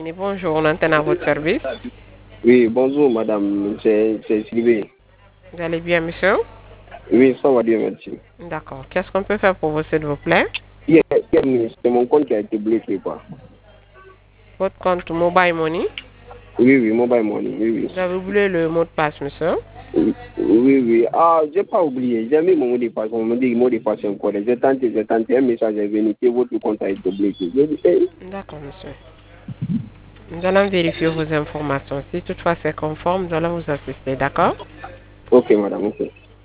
Bonjour, on antenne à votre service. Oui, bonjour madame, c'est Sylvie. Vous allez bien, monsieur? Oui, ça va bien, merci. D'accord. Qu'est-ce qu'on peut faire pour vous, s'il vous plaît? C'est mon compte qui a été bloqué, quoi. Votre compte Mobile Money. Oui, oui, mobile money, oui, oui. Vous avez oublié le mot de passe, monsieur? Oui, oui, oui. Ah, j'ai pas oublié, j'ai mis mon mot de passe, on me dit le mot de passe encore. J'ai tenté, un message est venu que votre compte a été bloqué. J'ai dit, D'accord, monsieur. Nous allons vérifier vos informations. Si toutefois c'est conforme, nous allons vous assister, d'accord? ok madame, ok.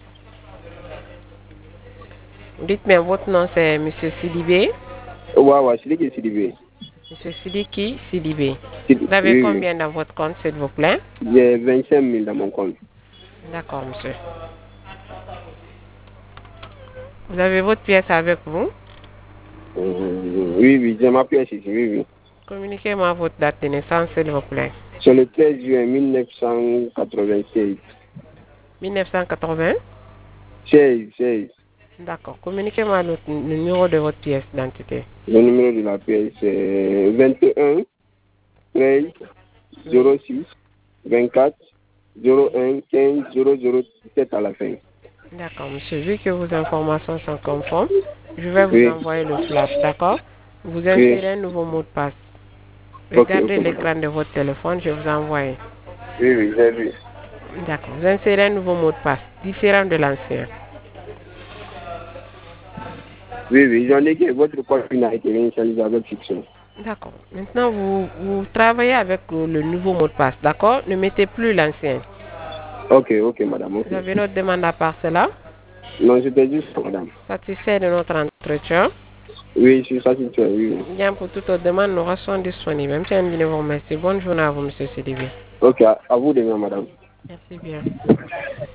Dites-moi, votre nom c'est monsieur Sidibé? Ouais, ouais, c'est lui qui est Sylvie. Monsieur Sidiki Sidibé. Oui, Vous avez oui. combien dans votre compte, s'il vous plaît? J'ai 25 000 dans mon compte. D'accord, monsieur. Vous avez votre pièce avec vous? Oui, oui, j'ai ma pièce ici, oui, oui. Communiquez-moi votre date de naissance, s'il vous plaît. C'est le 13 juin 1996. 1980? 16. D'accord. Communiquez-moi le numéro de votre pièce d'identité. Le numéro de la pièce est 21 13 Oui. 06 24 01 15 0017 à la fin. D'accord, monsieur. Vu que vos informations sont conformes, je vais vous Oui, envoyer le flash, d'accord? Vous oui. insérez un nouveau mot de passe. Ok, Regardez madame. l'écran de votre téléphone, je vous envoie. Oui, oui, j'ai vu. D'accord. Vous insérez un nouveau mot de passe, différent de l'ancien. Oui, oui, j'en ai que votre code n'a été initialisé avec fiction. D'accord. Maintenant, vous travaillez avec le nouveau mot de passe, d'accord? Ne mettez plus l'ancien. Ok, ok, madame, ok. Vous avez une autre demande à part cela? Non, c'était juste ça, madame. Satisfait de notre entretien? Oui, je suis satisfait, oui, oui. Bien, pour toute autre demande, nous restons disponibles. Même si un de vous remercie. Bonne journée à vous, monsieur CDB. Ok, à vous de même, madame. Merci bien.